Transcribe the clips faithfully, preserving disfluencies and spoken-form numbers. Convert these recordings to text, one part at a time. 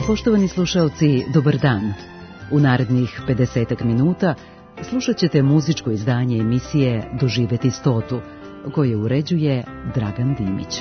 Poštovani slušaoci, dobar dan. U narednih pedesetak minuta slušat ćete muzičko izdanje emisije Doživeti stotu, koje uređuje Dragan Dimić.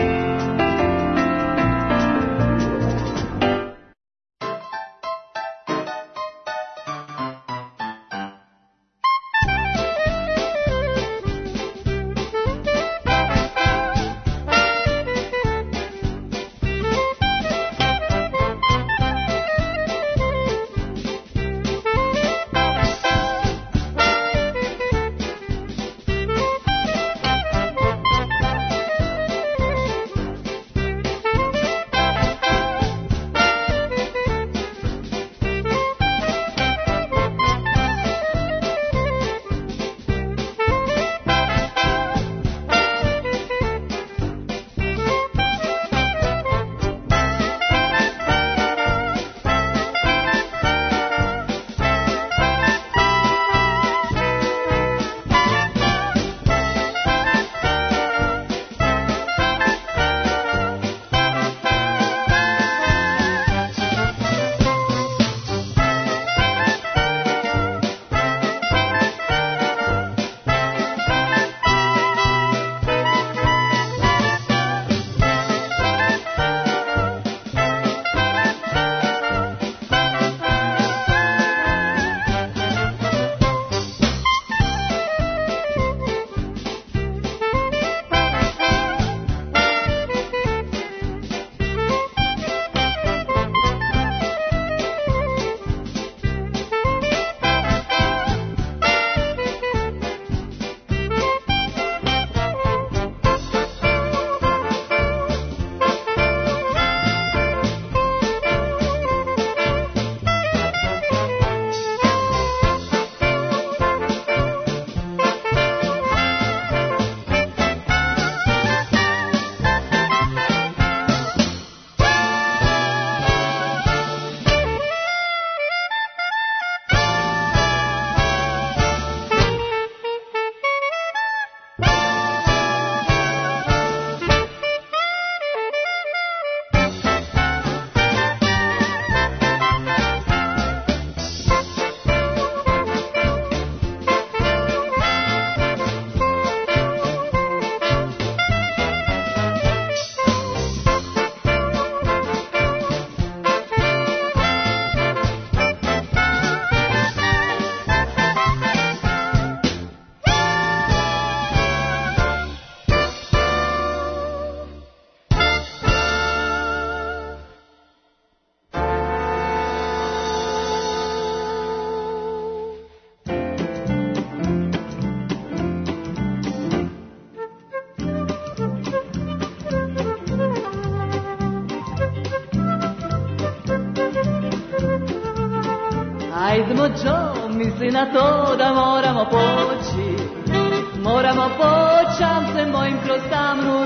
Ajdemo Joe, misli na to da moramo poći, moramo poći, se mojim kroz tamnu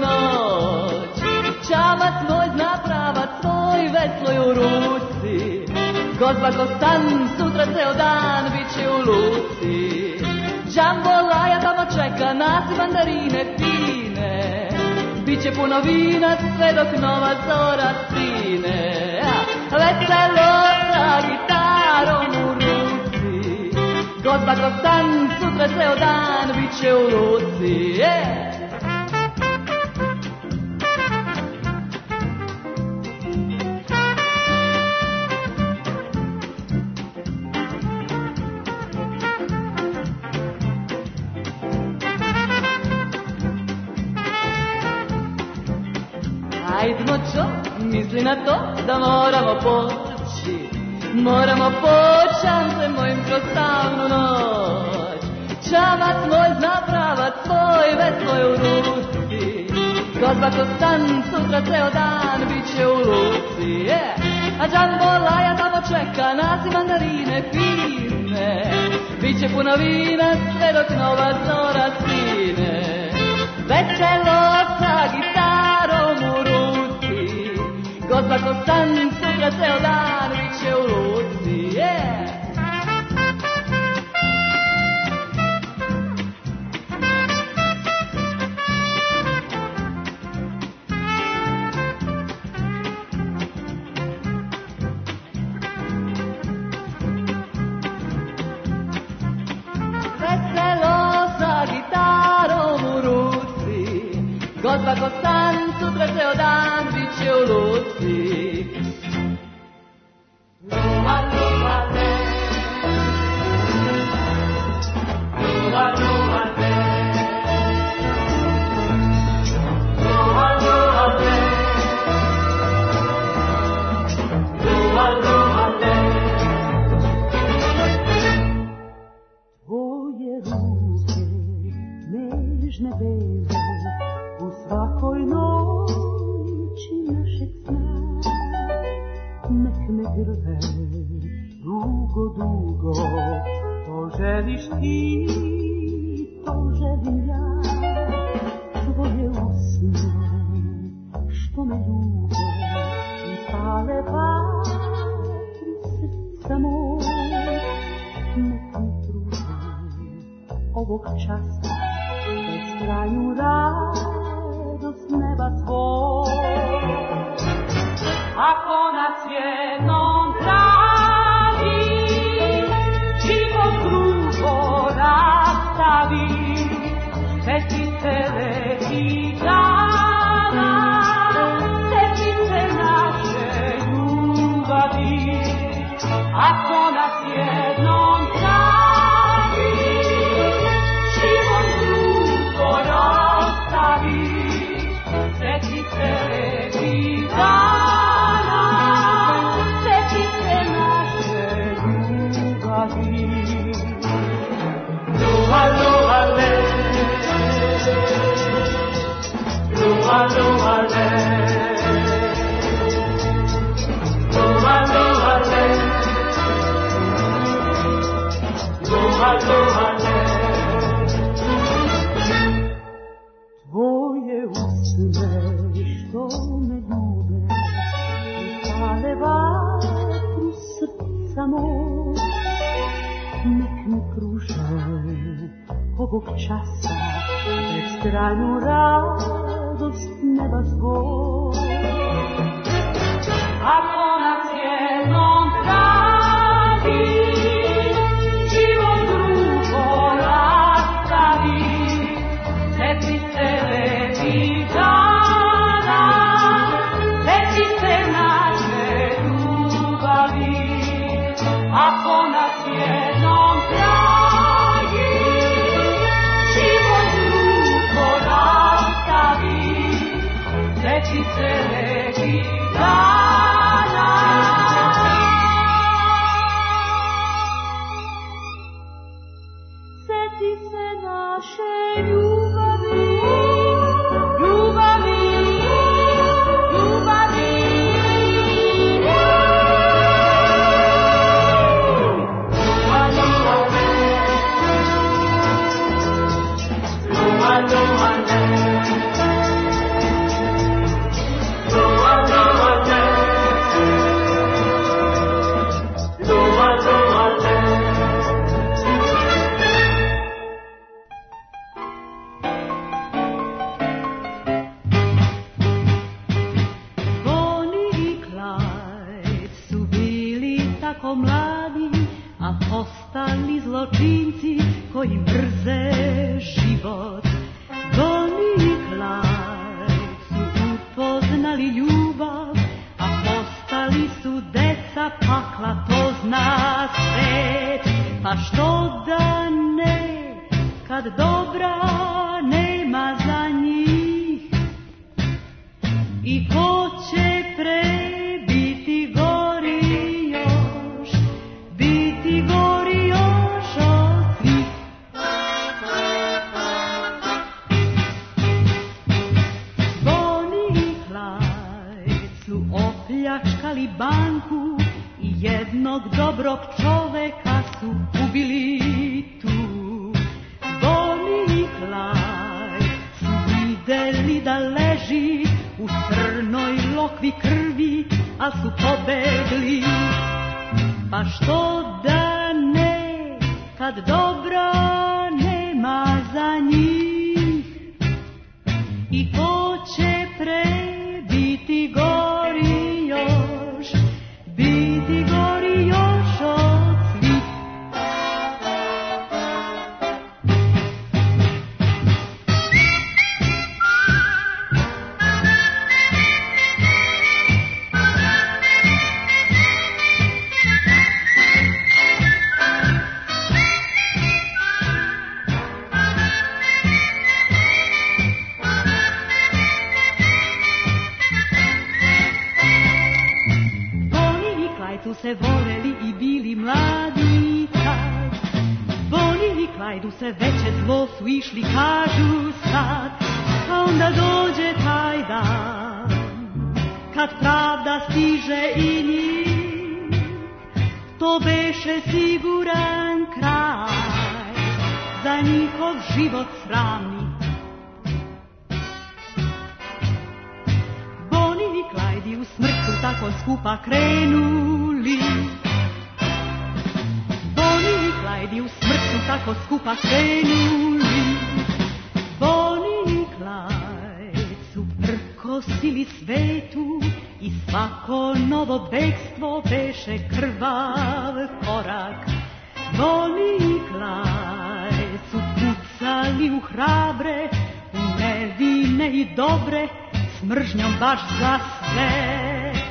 noć. Čamac moj zna pravac svoj, veslo je u ruci, Gozba Kostan, sutra ceo dan bit će u luci. Džambolaja tamo čeka nas i mandarine fine, bit će puno vina sve dok nova zora sine. Veselo sa gitarom u ruci, Gozba Kostan, sutra ceo dan bit će u luci. Yeah. Ajdemo čo, misli na to da moramo poći, moramo poći, se mojim kroz tamnu noć. Čamac moj zna pravac svoj, veslo je u ruci, Gozba Kostan, sutra ceo dan bit će u luci. Yeah. A džambolaja tamo čeka nas i mandarine fine, bit će puno vina sve dok nova zora sine. Veselo sa gitarom u ruci, Gozba Kostan, sutra ceo dan bit će u luci. Yeah. modba ko san, sutra ceo dan bit će u luci. Luva, luva, le. Luva, luva, le. Luva, luva, le. Luva, luva, le. Tvoje ruke, nežne veze, u svakoj noći našeg sna, nek me grle dugo, dugo, to želiš ti, to želim ja. Tvoje usne, što me ljube i pale vatru srca moj, nek mi pruže ovog časa beskrajnu radost neba tvoj. Ako nas jednom traži, život drugo rastavi, setice lepih dana, setice naše ljubavi. Ako nas jednom traži, život drugo rastavi, setice lepih dana, setice naše ljubavi. Luva, luva, le. Luva, luva, le. Luva, luva, le. Luva, luva, le. Tvoje usne što me ljube i pale vatru srca moj, nek mi pruže ovog časa beskrajnu radost neba svoj. Ako nas jednom traži, život drugo rastavi, setice lepih dana, setice naše ljubavi. Ako nas jednom traži, život drugo rastavi, setice lepih dana. Setice naše ljubavi, ljubavi, ljubavi. Luva, luva, le. Luva, luva, le. Luva, luva, le. Luva, luva, le. Bonnie i Clyde su bili tako mladi, a postali zločinci koji mrze život. Bonnie i Clyde su upoznali ljubav, a postali su deca pakla, to zna svet. Pa što da ne, kad dobra nema za njih, i ko će pre biti gori još, biti gori još od svih. Bonnie i Clyde su opljačkali banku i jednog dobrog čoveka su ubili tu. Bonnie i Clyde su videli da leži u crnoj lokvi krvi, a su pobegli. Pa što da ne, kad dobra nema za njih, i ko će pre biti gori još, biti gori još od svih. Klajdu se veće zlo su išli, kažu sad, a onda dođe taj dan, kad pravda stiže i njih, to beše siguran kraj za njihov život sramni. Bonnie i Clyde u smrt su tako skupa krenuli, Bonnie i Clyde u smrt su tako skupa krenuli, Bonnie i Clyde su prkosili svetu i svako novo bekstvo beše krvav korak. Bonnie i Clyde su pucali u hrabre, u nevine i dobre, s mržnjom baš za sve.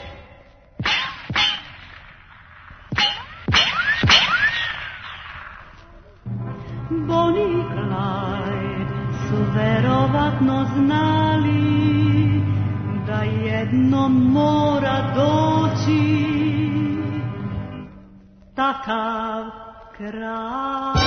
Bonnie i Clyde su verovatno znali da jednom mora doći takav kraj.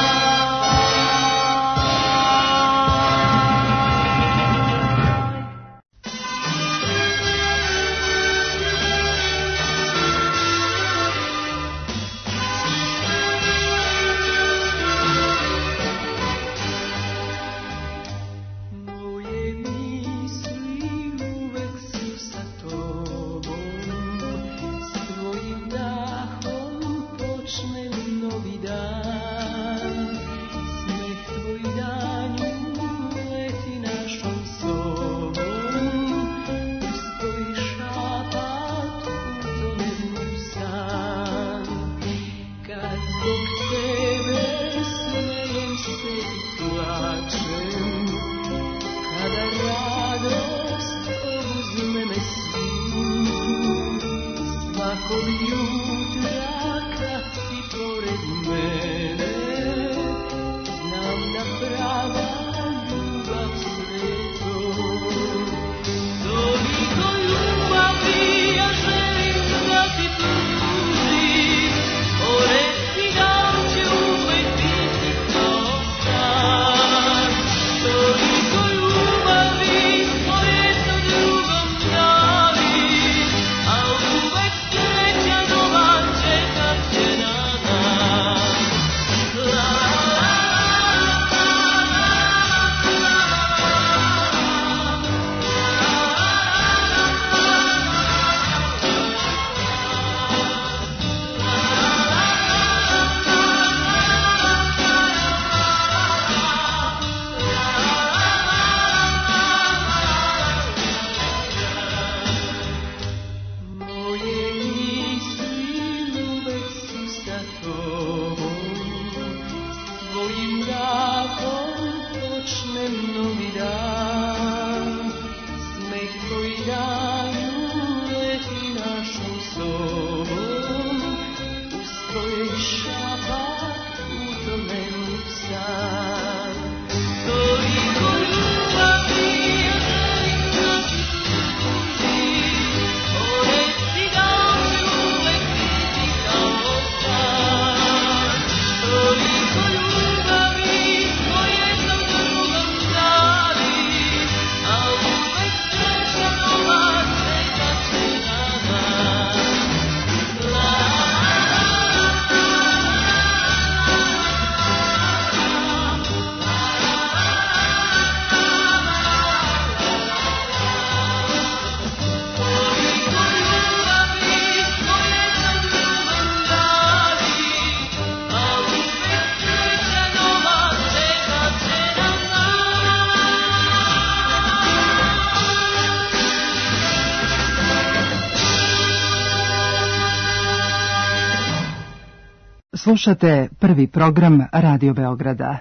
Slušate prvi program Radio Beograda.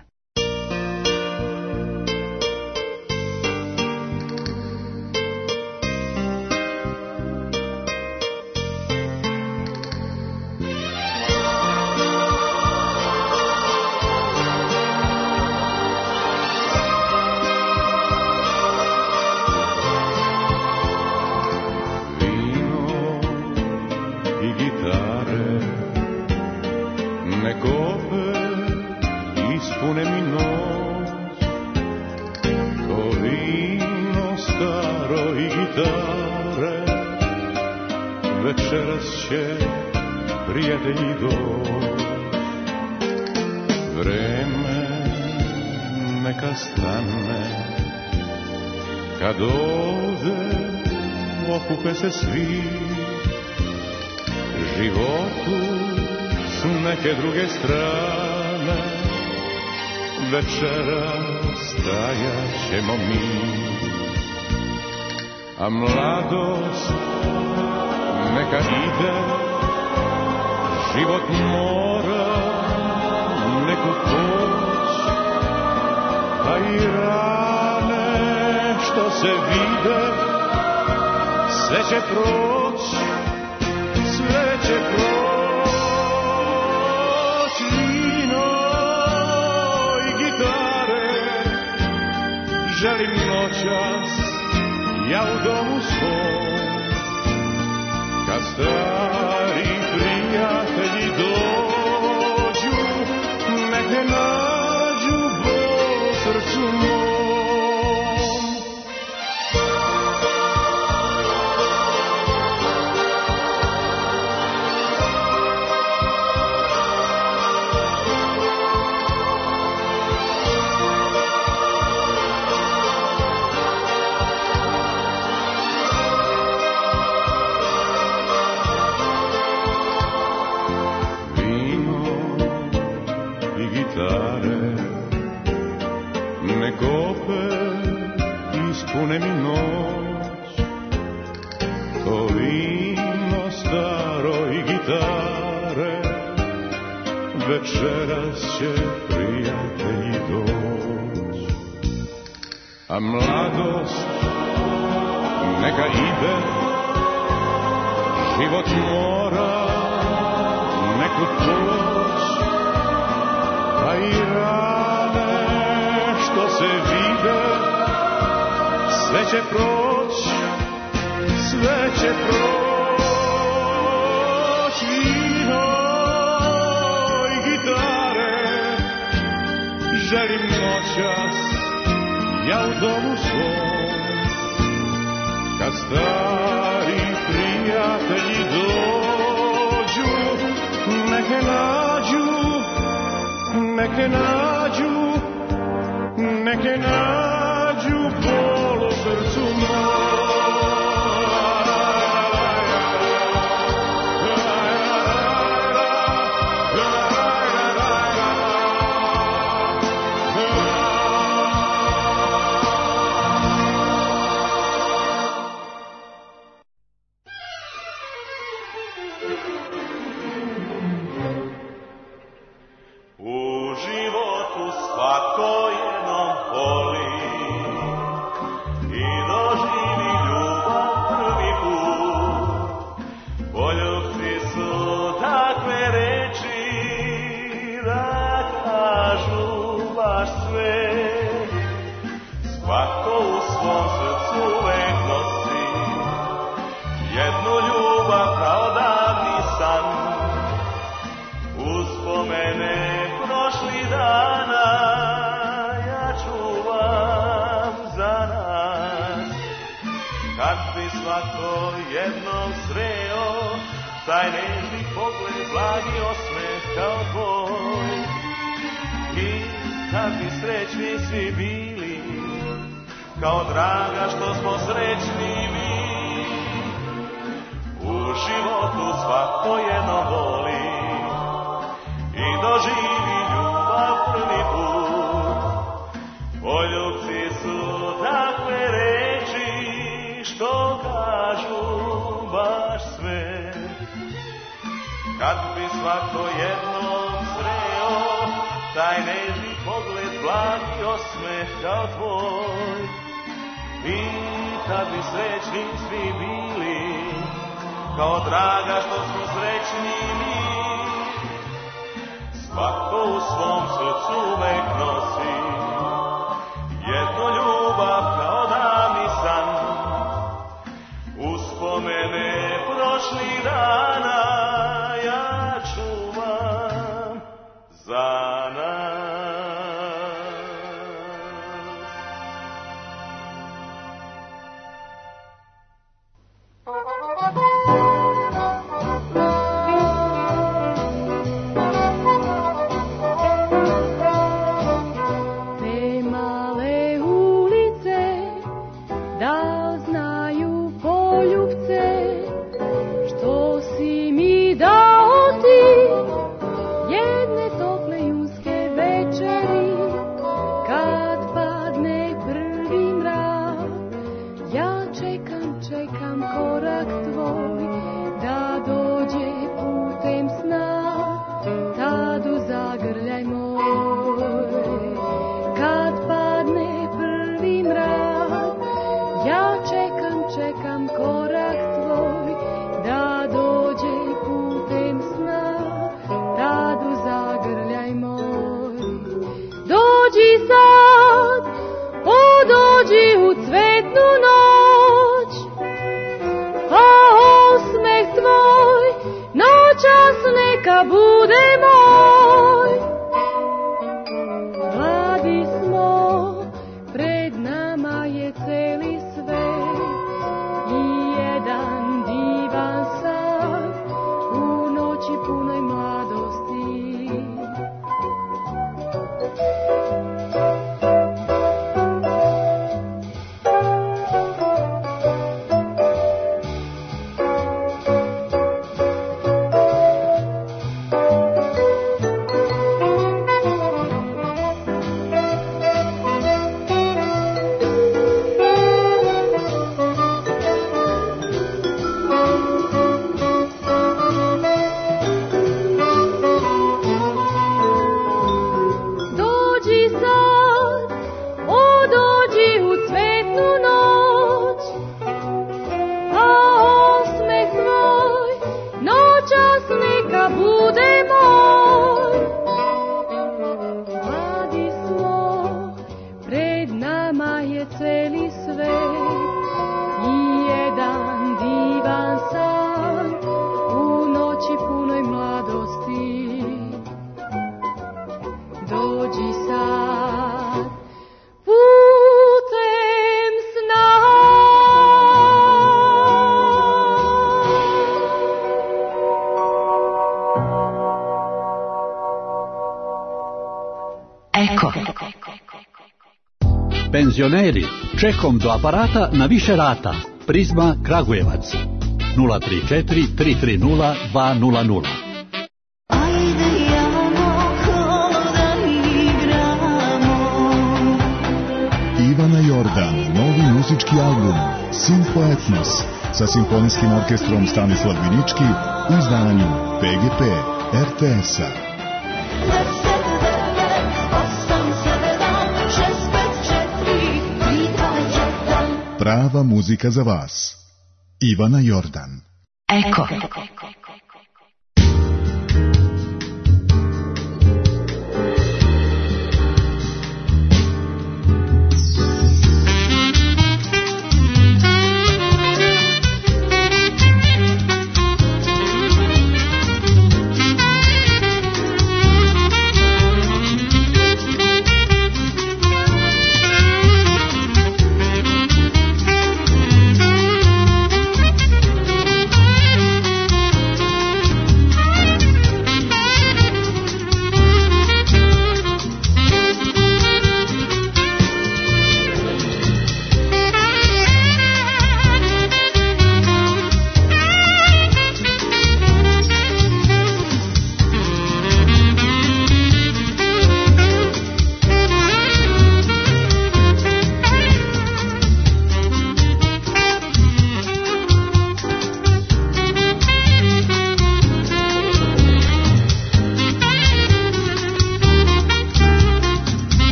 ispune mi noć, to vino staro i gitare, večeras će prijatelji doć. Vreme neka stane, kad ode okupe se svi, životu s neke druge strane, večera stajat ćemo mi. A mladost neka ide, život mora neku poć, a i rane što se vide, sve će proć, sve će proć. Vino i gitare želim noćas ja u domu svom, kad stari prijatelji dođu, neke nađu bol u srcu mom. Ispune mi noć, to vino staro i gitare, večeras će prijatelji doć. A mladost neka ide, život mora neku proć, a i rane što se vide, sve će proć, sve će proć. Vino i gitare želim noćas ja u domu svom, kad stari prijatelji dođu, neke nađu, neke nađu, neke nađu bol u srcu moj. Taj nežni pogled, blagi osmeh kao tvoj. I kad bi srećni svi bili, kao draga što smo srećni mi. U životu svako jedno voli i doživi ljubav prvi put. Poljubci su takve reči što kažu baš sve. Kad bi svako jednom sreo taj nežni pogled, blagi osmeh kao tvoj. I kad bi srećni svi bili, kao draga što smo srećni mi. Svako u svom srcu uvek nosi jednu ljubav kao davni san. Uspomene prošlih dana ja čuvam za nas. sad, o dođi u cvetnu noć, a osmeh tvoj noćas neka bude moj. Mladi smo, pred nama je celi svet i jedan divan san u noći punoj mladosti. Penzioneri, čekom do aparata na više rata. Prizma Kragujevac nula tri četiri tri tri nula dva nula nula. Ivana Jordan, novi muzički album Simfo Etnos sa simfonijskim orkestrom Stanislav Vinički u izdanju P G P R T S-a. Prava muzika za vas. Ivana Jordan. Eko.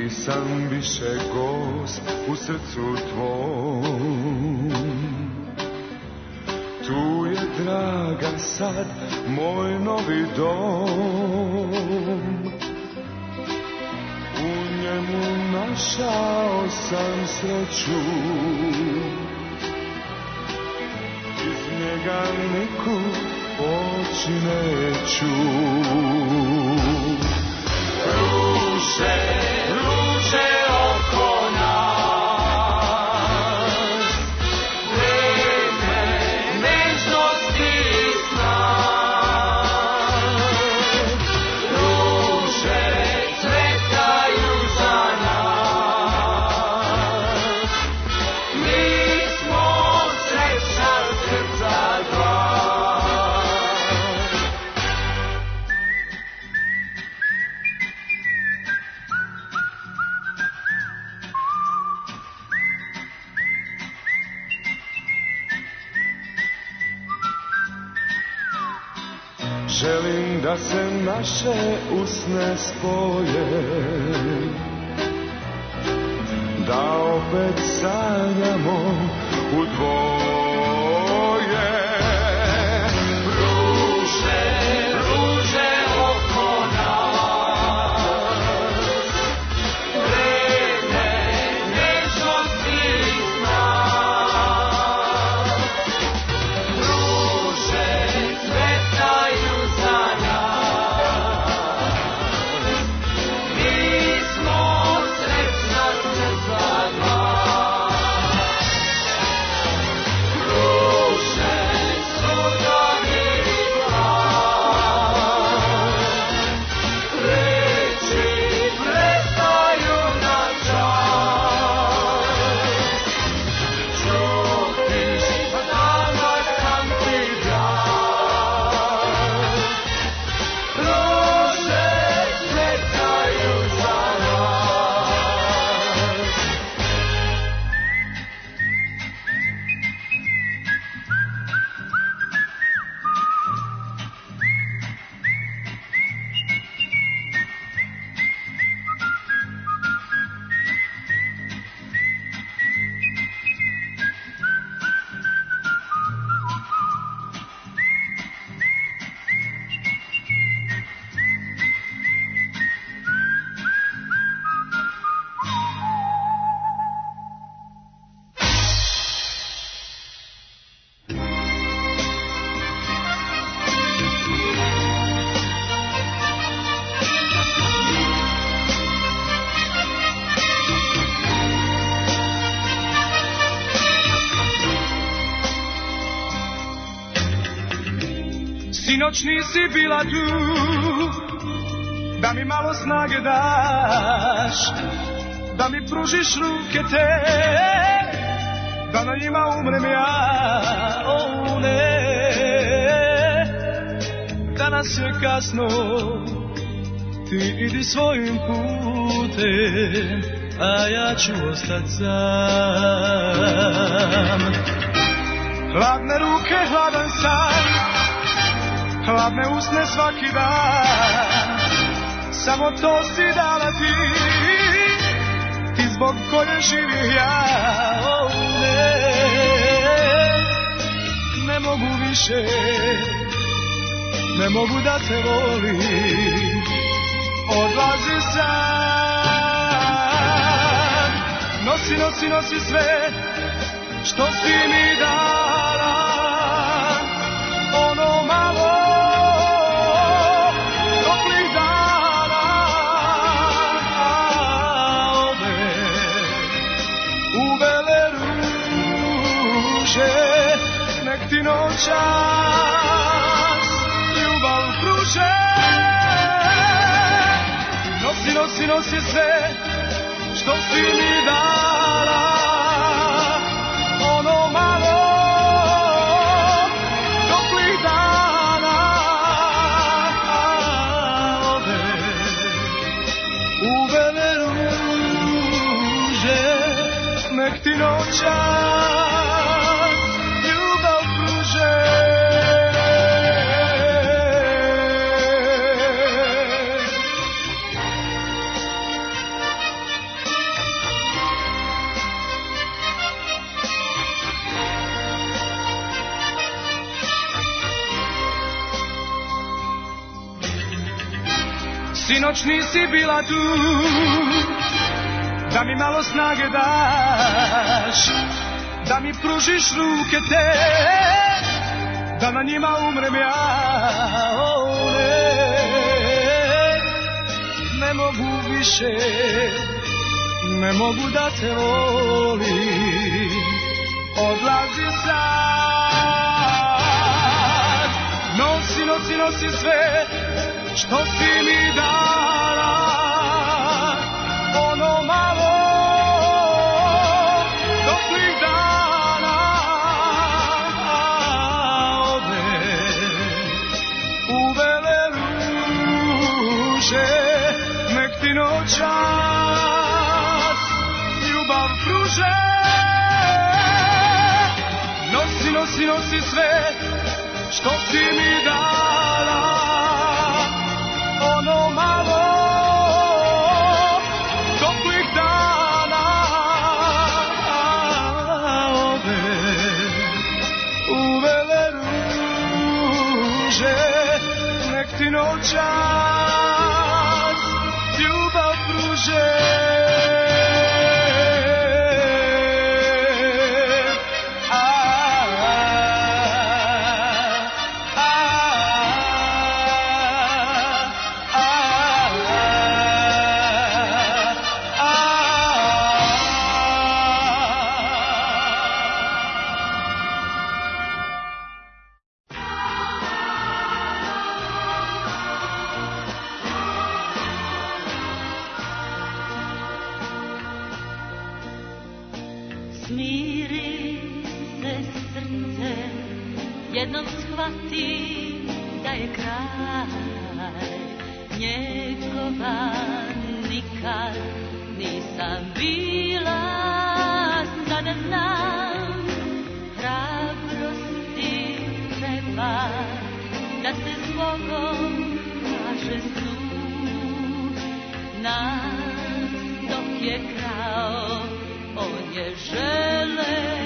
nisam više gost u srcu tvom. Tu je, draga, sad moj novi dom. U njemu našao sam sreću, iz njega nikud poći neću. Ruže, ruže oko nas, vreme nežnosti i sna. Ruže cvetaju za nas, mi smo srećna srca dva. Želim da se naše usne spoje, da opet sanjamo u dvoje. Ruže, ruže oko nas, vreme nežnosti i sna. Ruže cvetaju za nas, mi smo srećna srca dva. Ruže su donijeli glas, reči prestaju na čas. Čutiš dana kam ti glas, ruže cvetaju za nas. Sinoć nisi bila tu, da mi malo snage daš, da mi pružiš ruke te, da na njima umrem ja. O ne, danas je kasno, ti idi svojim putem, a ja ću ostat sam. Hladne ruke, hladan san, hladne usne svaki dan, samo to si dala ti, ti zbog koje živim ja. O ne, ne mogu više, ne mogu da te volim, odlazi sam. Nosi, nosi, nosi sve što si mi dala, ono malo toplih dana, ove uvele ruže, nek ti noćas ljubav pruže. Nosi, nosi, nosi sve što si mi dala, ono malo toplih dana, ove uvele ruže, nek ti noćas ljubav pruže. Sinoć nisi bila tu, da mi malo snage daš, da mi pružiš ruke te, da na njima umrem ja. O, ne, ne mogu više, ne mogu da te volim, odlazi sad. Nosi, nosi, nosi sve što si mi dala, ono malo toplih dana. Ode u bele ruže, nek ti noćas ljubav pruže. Nosi, nosi, nosi sve što si mi dala, ono malo toplih dana. Ove uvele ruže, nek ti noćas ljubav pruže. Jednom shvatim da je kraj njegova, nikad nisam bila, sada znam, hrabrosti treba da se zbogom kaže snu, nas dok je krao, on je želeo.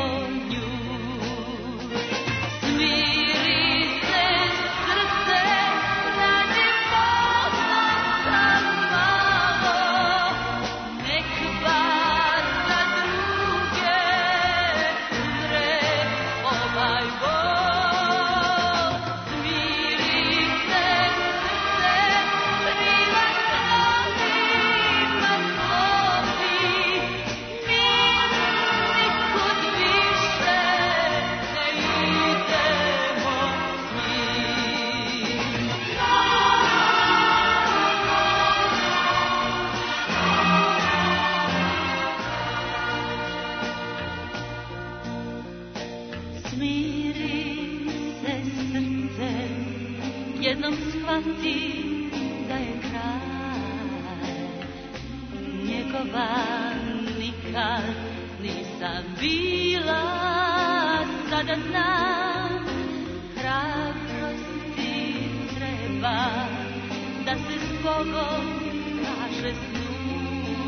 Jednom shvati da je kraj njegova, nikad nisam bila, sada znam, hrabrosti treba da se zbogom kaže snu,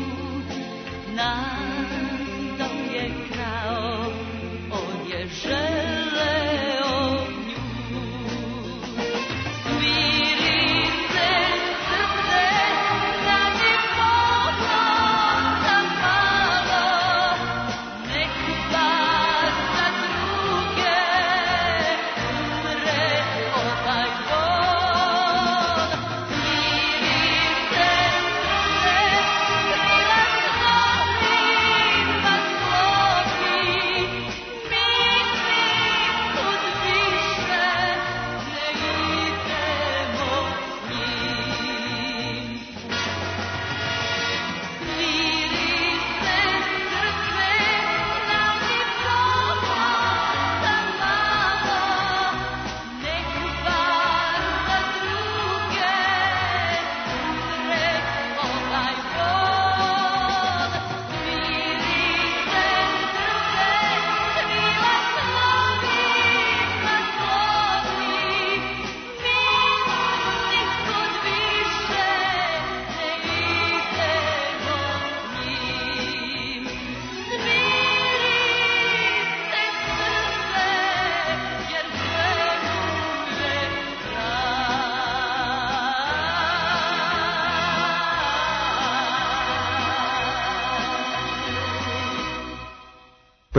nas dok je krao, on je želeo. Thank you.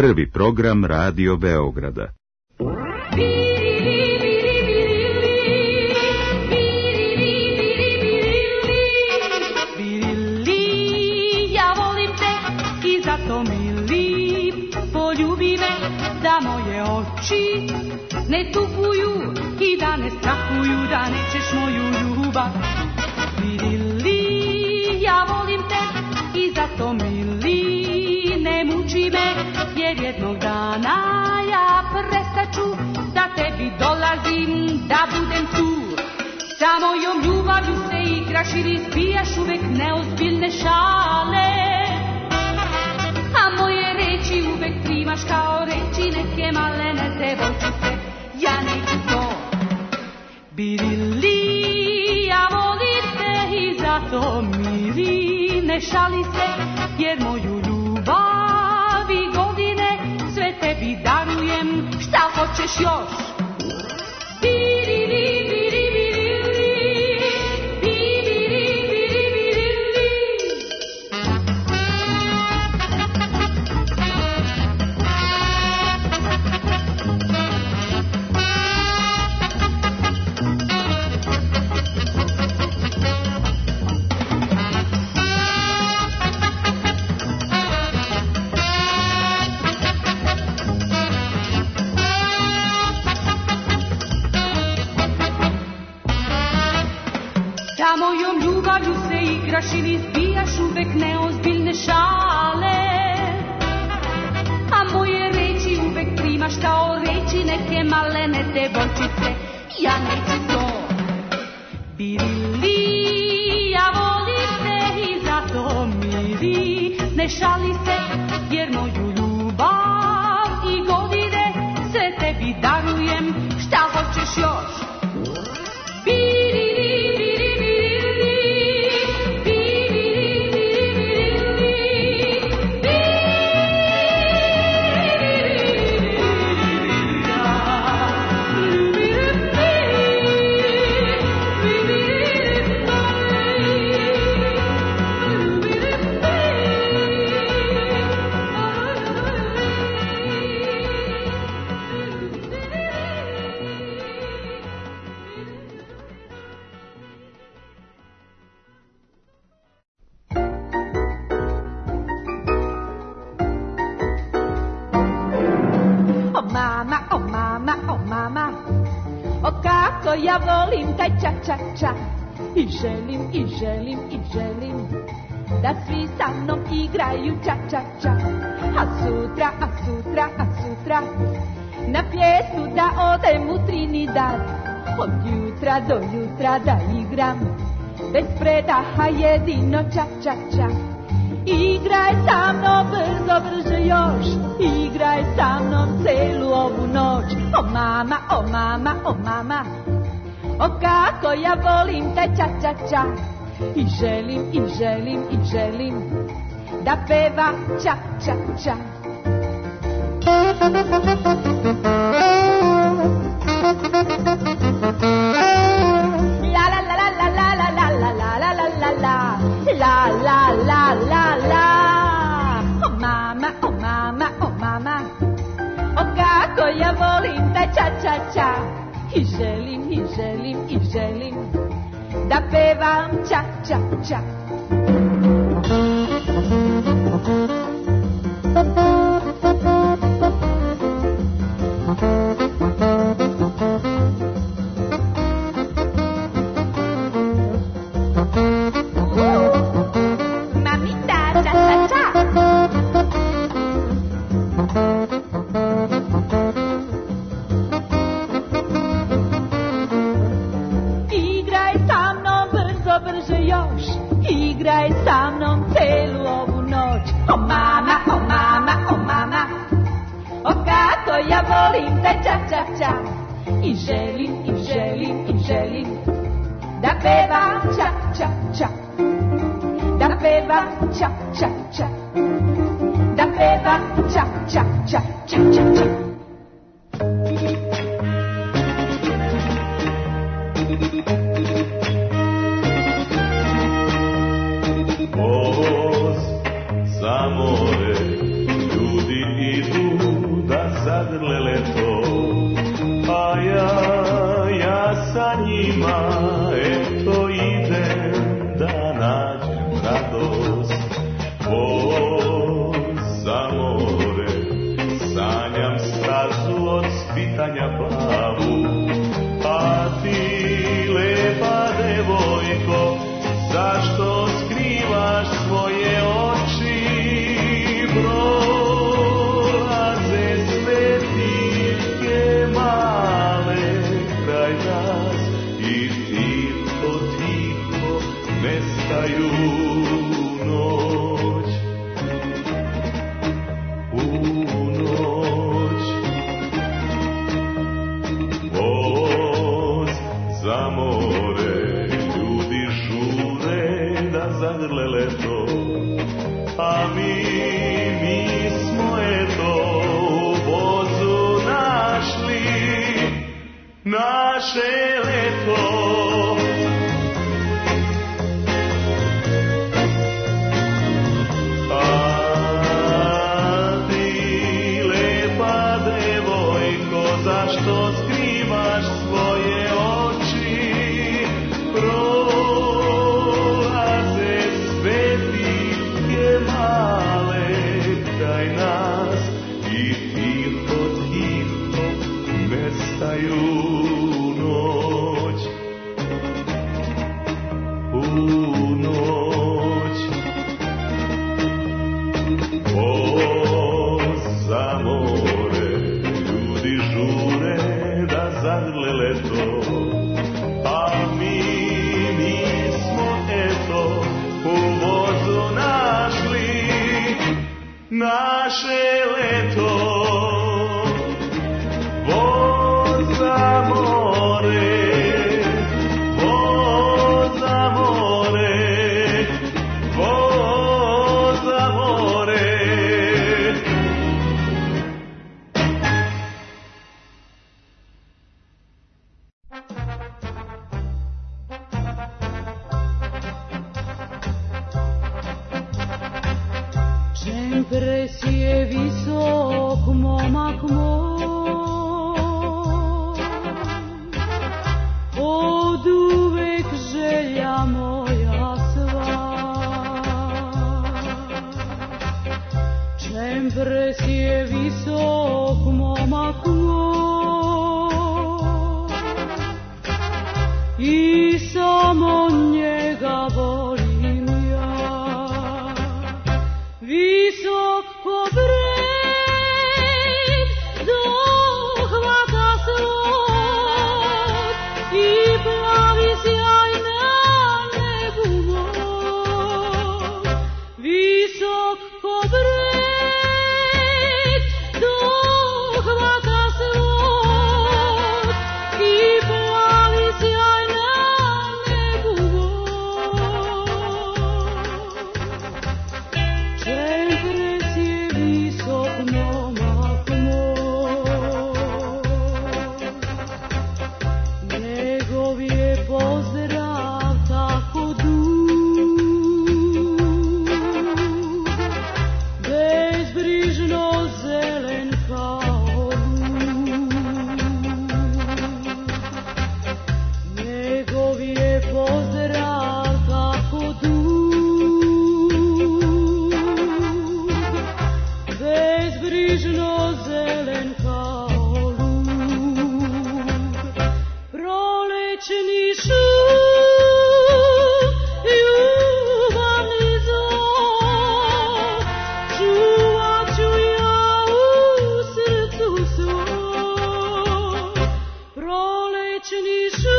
prvi program Radio Beograda. Ja volim te i zato mili, poljubi me da moje oči ne tupuju i da ne strahuju da nećeš moju ljubav. Vidili, ja volim te i zato mili, ne muči me jer jednog dana ja prestaću da tebi dolazim, da budem tu. Sa mojom ljubavlju se igraš ili zbijaš uvek neozbiljne šale, a moje reči uvek primaš kao reči neke malene devojčice. Ja neću to. Birili, ja volim te i zato mili, ne šali se jer moju ljubav i godine sve tebi darujem, šta hoćeš još? Birili, birili, sa mojom ljubavlju se igraš ili zbijaš uvek neozbiljne šale, a moje reči uvek primaš kao reči neke malene devojčice. Ja neću to. Birili, ja volim te i zato mili, ne šali se jer moju ljubav i godine sve tebi darujem, šta hoćeš još? Ja volim taj ča-ča-ča i želim, i želim, i želim da svi sa mnom igraju ča-ča-ča. A sutra, a sutra, a sutra na pjesmu da odem u Trinidad. Od jutra do jutra da igram bez predaha jedino ča-ča-ča. Igraj sa mnom brzo, brže još, igraj sa mnom celu ovu noć. O mama, o mama, o mama, o kako ja volim te ča-ča-ča. I želim, i želim, i želim da pevam ča-ča-ča. La la la la la la la la la la la la la la la la la la. O mama, o mama, o mama, o kako ja volim te ča-ča-ča. I želim, i želim, i želim da pevam ča-ča-ča. Igraj sa mnom celu ovu noć. O mama, o mama, o mama, o kako ja volim te ča-ča-ča. I želim, i želim, i želim da pevam ča-ča-ča. Da pevam ča-ča-ča. Da pevam ča-ča-ča. Ča-ča-ča. Voz za more, ljudi idu stazu od svitanja plavu. A ti, lepa devojko, zašto skrivaš svoje oči? Prolaze svetiljke male kraj nas i tiho, tiho nestaju u noć. U noć. Voz za more, ljudi žure da zagrle leto, a mi, mi smo eto u vozu našli naše leto. A ti, lepa devojko, zašto skrivaš svoje oči? Prolaze svetiljke male kraj nas i tiho, tiho nestaju u noć. U noć. Voz za more, ljudi žure da zagrle leto, a mi, mi smo eto u vozu našli naše leto. Voz za more, voz za more, voz za more. Sempre si je visok momak moj, od uvek želja moja sva. Sempre si je visok momak moj i samo njega volim ja. Visok ko breg dohvata svod i plavi sjaj na nebu moj. Visok ko breg dohvata svod i plavi sjaj na nebu moj. Sempre si je visok momak moj, njegov je pozdrav tako dug, bezbrižno zelen kao lug. Njegov je pozdrav tako dug, bezbrižno zelen kao lug. Prolećni šum, ljubavni zov, čuvat ću ja u srcu svom. Prolećni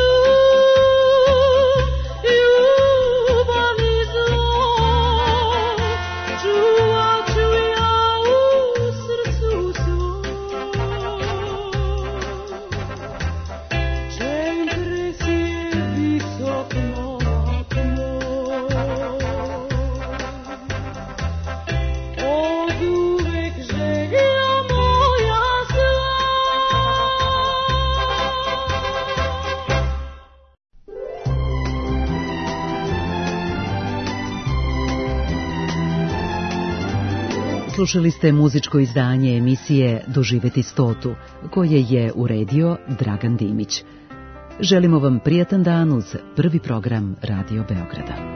šum, ljubavni zov, čuvat ću ja u srcu svom. Sempre si je visok momak moj, od uvek želja moja sva. Slušali ste muzičko izdanje emisije Doživeti stotu, koje je uredio Dragan Dimić. Želimo vam prijatan dan uz prvi program Radio Beograda.